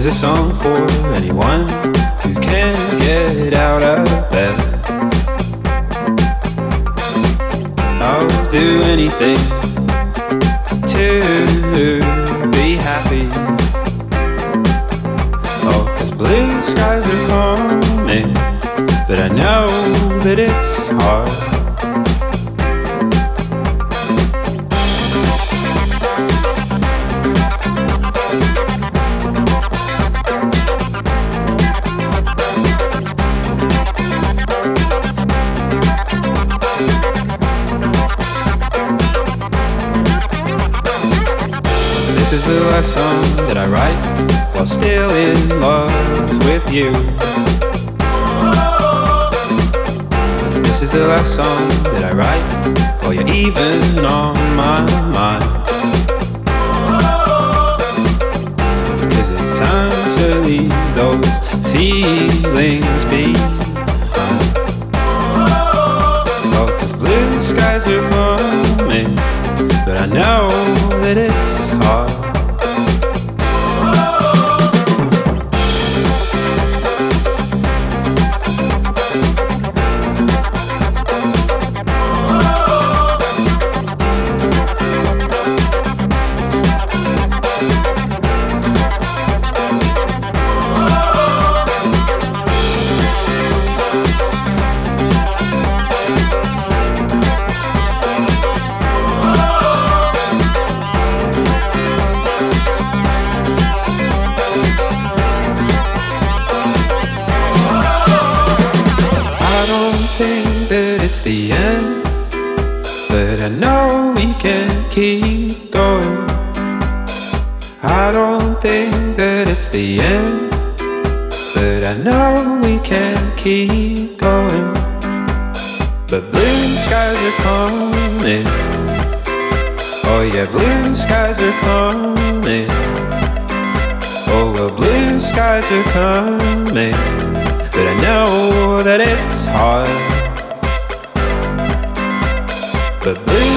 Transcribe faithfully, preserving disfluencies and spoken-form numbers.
is a song for anyone who can't get out of bed. I'll do anything to be happy. Oh, 'cause blue skies are coming, but I know that it's hard. This is the last song that I write while still in love with you. This is the last song that I write while you're even on my mind. 'Cause it's time to leave those feelings behind. Oh, 'cause blue skies are coming, but I know that it's hard. The end, but I know we can keep going. I don't think that it's the end, but I know we can keep going. But blue skies are coming. Oh yeah, blue skies are coming. Oh well, blue skies are coming, but I know that it's hard. But blue